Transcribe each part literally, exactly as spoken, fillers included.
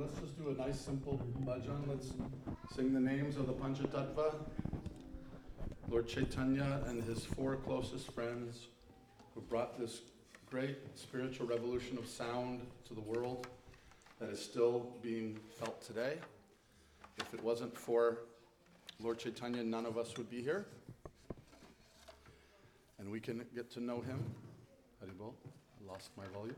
let's just do a nice simple bhajan. Let's sing the names of the Panchatattva, Lord Chaitanya and his four closest friends who brought this great spiritual revolution of sound to the world that is still being felt today. If it wasn't for Lord Chaitanya, none of us would be here. And we can get to know him. Haribol, I lost my volume.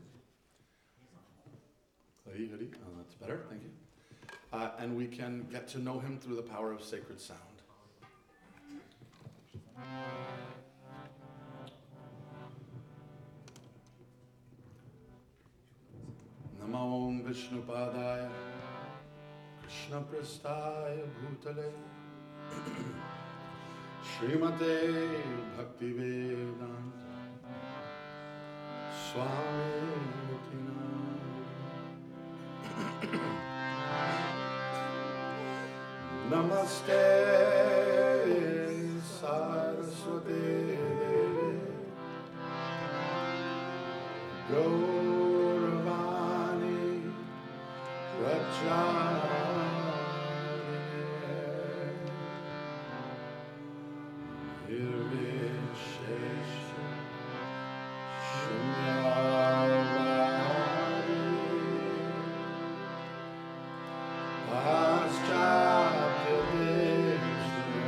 Hari, Hari, oh, that's better, thank you. Uh, and we can get to know him through the power of sacred sound. Namo Om Vishnupadaya Krishna Prasthaya Bhutale Srimate Bhaktivedanta Swami Namaste Saraswati Devi Gauravani Pracharine Nirvishesha Shunyavadi Paschatya Vishnu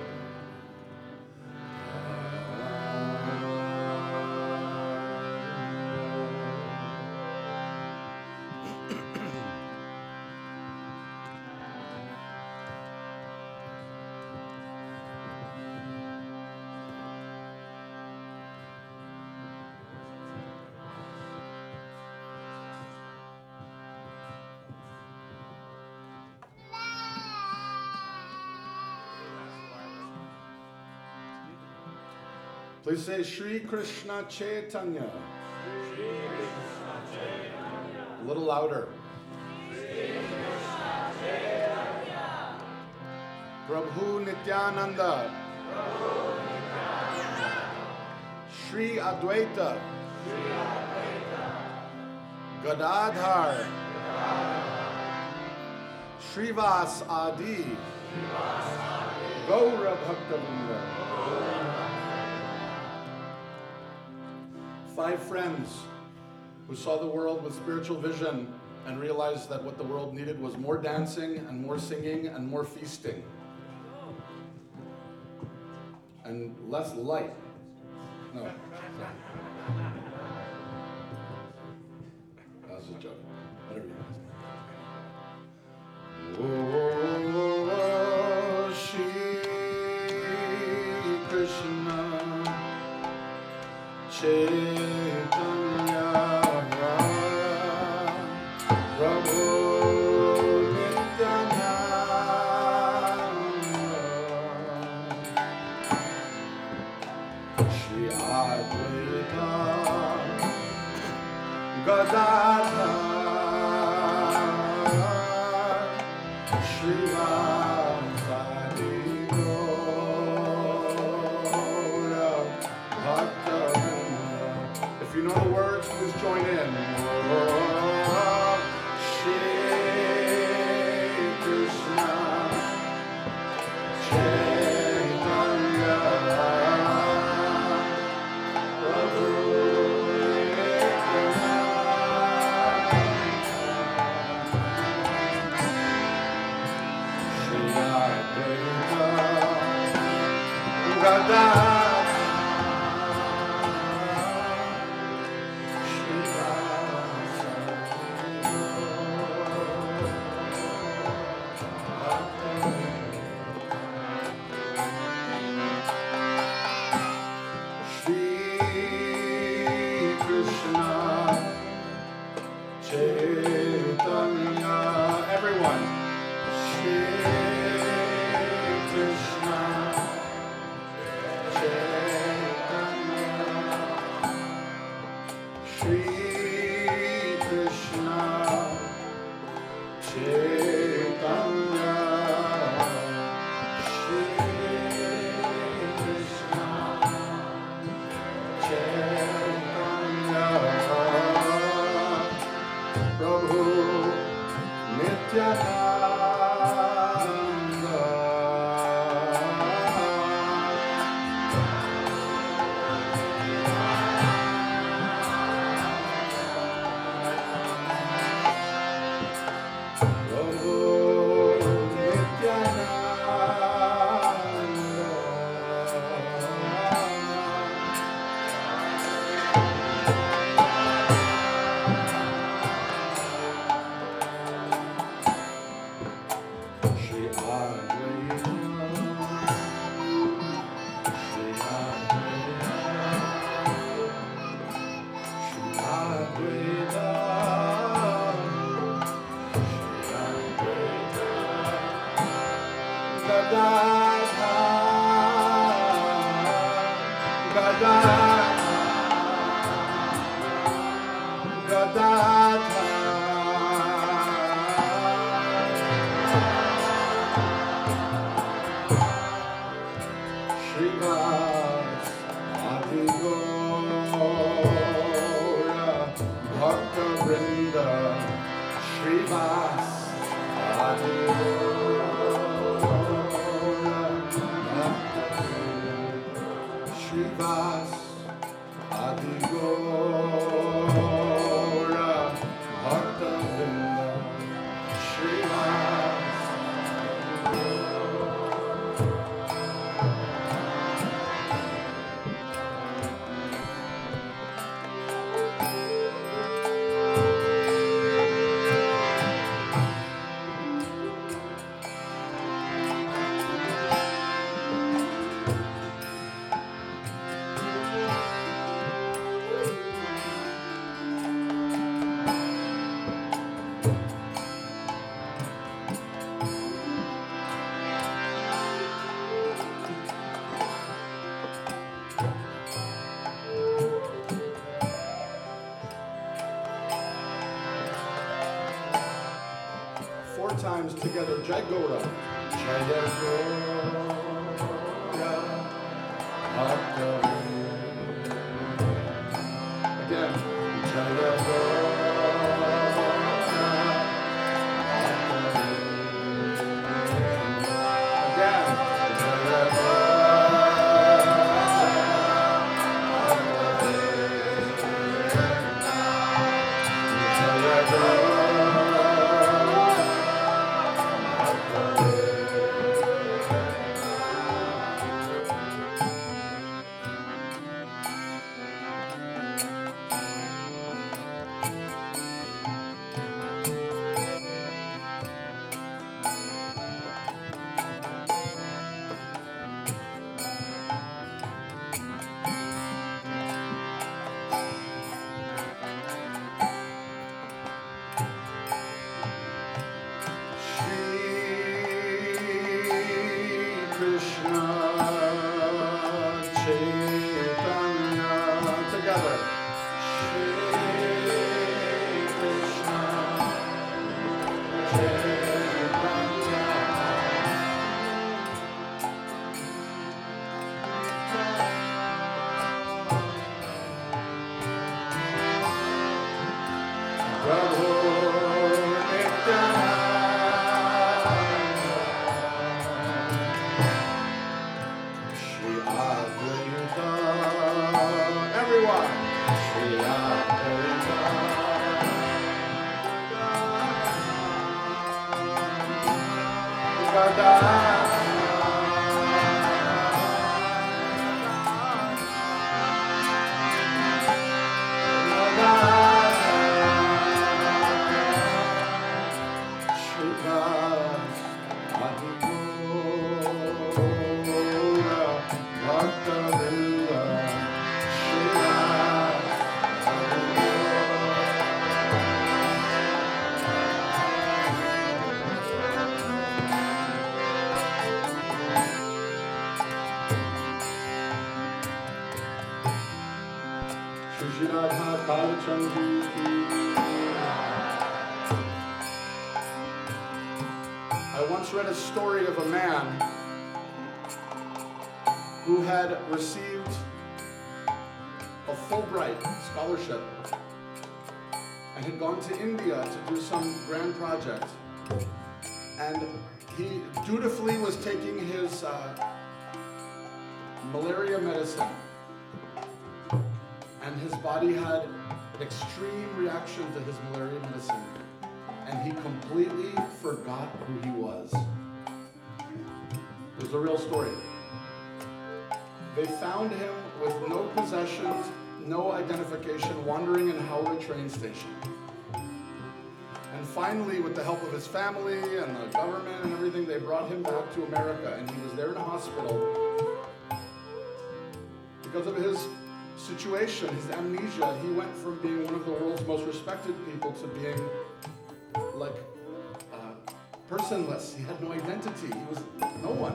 Please say Shri Krishna Chaitanya. Shri Krishna Chaitanya. A little louder. Shri Krishna Chaitanya. Prabhu Nityananda. Prabhu Nityananda. Shri Advaita. Shri Advaita. Gadadhar. Gadadhar. Shrivas Adi. Shrivas Adi. Gaura Bhaktavinda. Five friends who saw the world with spiritual vision and realized that what the world needed was more dancing and more singing and more feasting. And less light. No. Sorry. That was a joke. Whatever you guys. Oh, Shri Krishna Chaitanya Prabhu Nityananda Shri Advaita Gadadhar Shrivas Adi Gaura Bhaktavinda. If you know the words, please join in. Oh, Shri Krishna Chaitanya Prabhu Nityananda Shri Advaita Gadadhar Prabhu Times together, Jai Gaura. Jai Gaura. Again. Jai Gaura. I once read a story of a man who had received a Fulbright scholarship and had gone to India to do some grand project. And he dutifully was taking his uh, malaria medicine. And his body had an extreme reaction to his malaria medicine. And he completely forgot who he was. It was a real story. They found him with no possessions, no identification, wandering in Howrah train station. And finally, with the help of his family and the government and everything, they brought him back to America, and he was there in a hospital. Because of his situation, his amnesia, he went from being one of the world's most respected people to being like uh, personless. He had no identity. He was no one.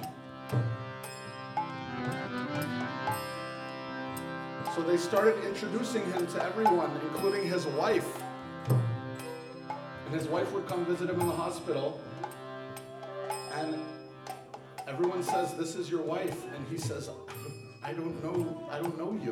So they started introducing him to everyone, including his wife. And his wife would come visit him in the hospital. And everyone says, "This is your wife." And he says, I don't know, I don't know you.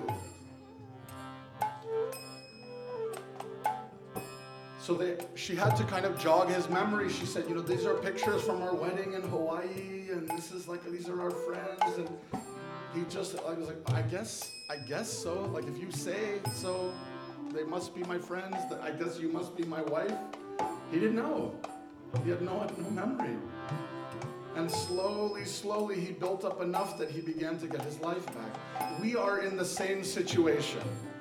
So they, she had to kind of jog his memory. She said, you know, these are pictures from our wedding in Hawaii, and this is like, these are our friends. And he just, I was like, I guess, I guess so. Like, if you say so, they must be my friends. I guess you must be my wife. He didn't know. He had no, no memory. And slowly, slowly, he built up enough that he began to get his life back. We are in the same situation.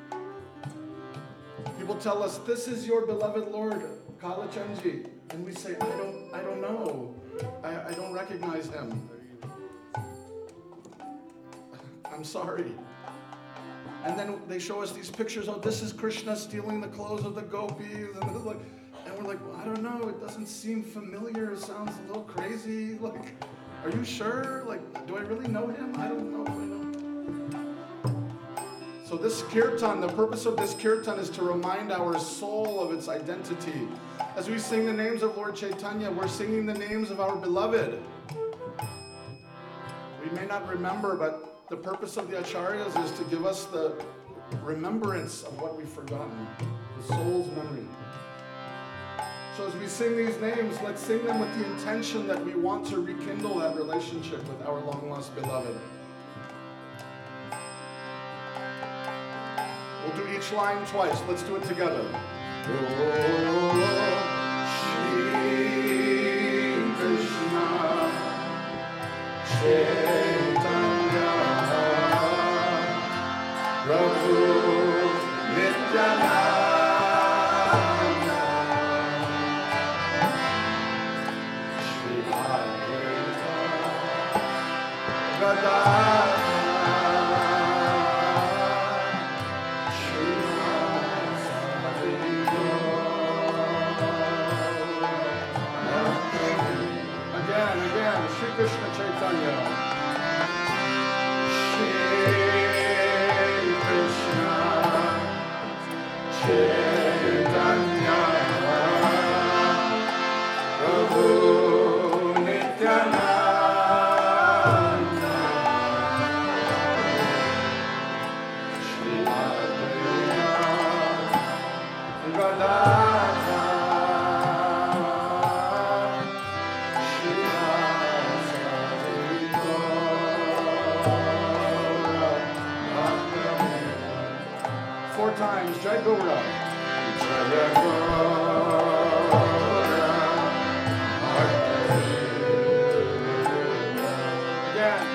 People tell us, this is your beloved Lord, Kala Chenji. And we say, I don't, I don't know. I, I don't recognize him. I'm sorry. And then they show us these pictures. Oh, this is Krishna stealing the clothes of the gopis. And it's like, And we're like, well, I don't know, it doesn't seem familiar, it sounds a little crazy. Like, are you sure? Like, do I really know him? I don't know if I know. So this kirtan, the purpose of this kirtan is to remind our soul of its identity. As we sing the names of Lord Chaitanya, we're singing the names of our beloved. We may not remember, but the purpose of the acharyas is to give us the remembrance of what we've forgotten, the soul's memory. So as we sing these names, let's sing them with the intention that we want to rekindle that relationship with our long-lost beloved. We'll do each line twice. Let's do it together. Oh, Shri Krishna Chaitanya Prabhu Nityananda Krishna Chaitanya, Shri Krishna Chaitanya, Prabhu Nityananda, Shri Advaita Gadadhara. Four times, Jai Gaura. Jai Gaura. Again.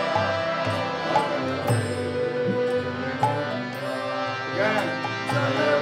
Again.